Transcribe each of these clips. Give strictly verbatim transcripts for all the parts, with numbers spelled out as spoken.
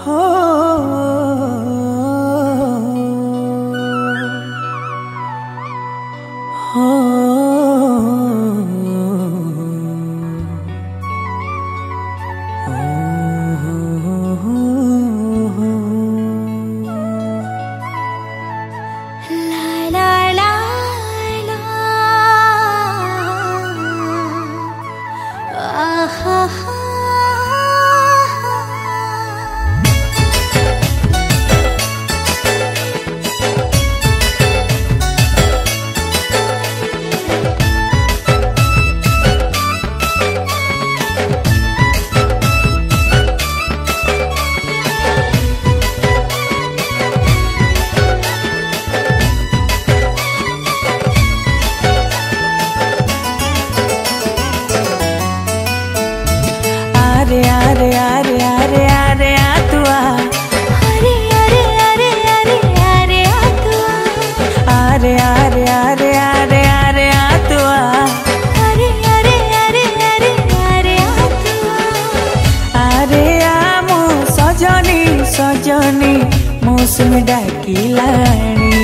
सजनी मौसम डाकिलाणी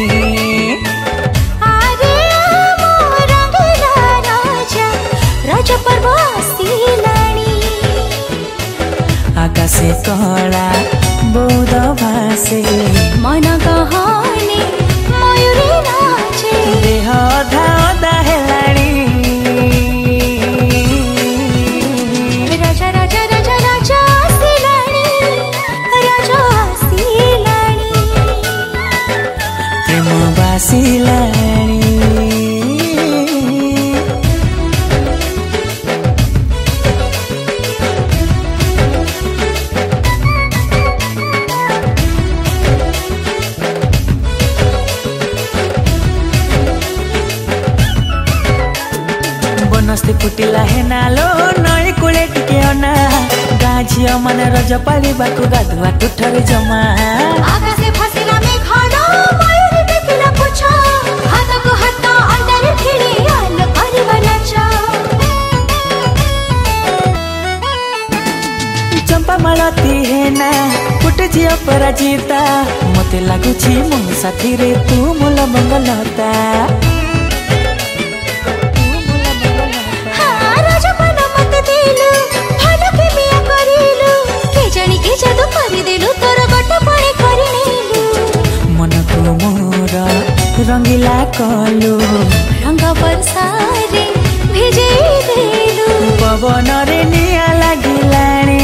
आरे मोर रंगला राजा राजा पर्व आसिलाणी आकाशे कला बौद भासे मन कहने मयूरी नाचे देह अधा अधा हेलाणी राजा राजा राजा राजा आसिलाणी राजा आसिलाणी प्रेम बासिलाणी बनस्ते फुटिला हेनालो नई कुले टिके अना गाँ झियो मन रज पालिबाको गाधुआ टुठरे जमा आकाशे फसिला मेघन मयूरी देखिला पुछ हातको हात अन्धारे भिडी आलो परिवा नाच चंपा मालती हेना फुटे झियो पराजिता मते लागुछि मो साथी रे तू मोल मंगलता रंगीला कलु रंग बरसारे भिजे देलु पवन रे निया लागिलाणी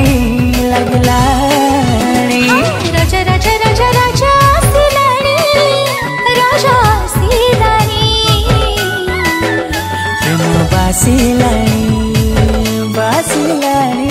लागिलाणी राजा राजा राजा राजा आसिलाणी राजा आसिलाणी प्रेम बासिलाणी बासिलाणी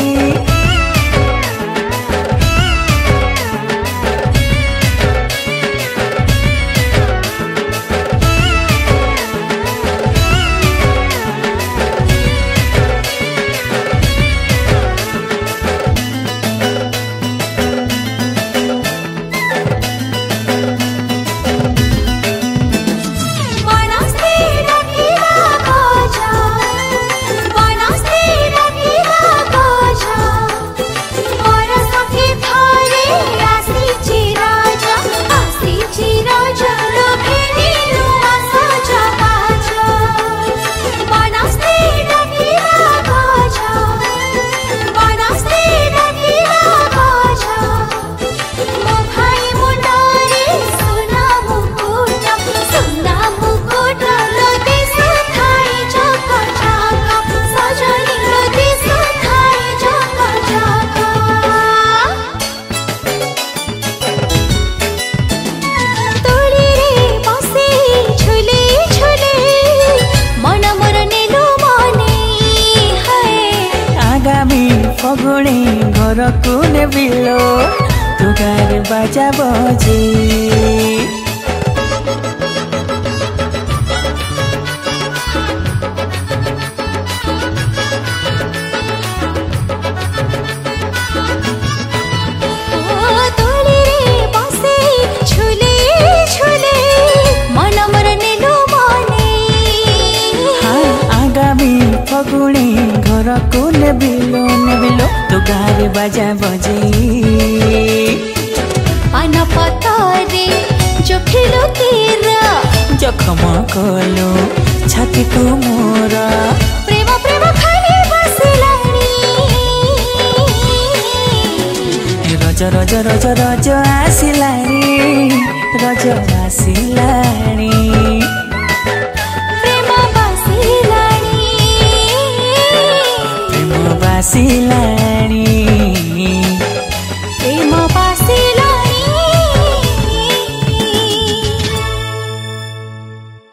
फगुणी घर को नेबिलो तुगार बाजा बजे फगुणी घर घरको नेबिलो नेबिलो तो गारे बाजा बजे पाना पतारे चोखिलो तेरा जखम कलो छाती को मोरा प्रेम प्रेम खाली बसिलानी रज रज रज रज आसिलानी रज आसिलानी प्रेम बसिलानी प्रेम बासिलानी।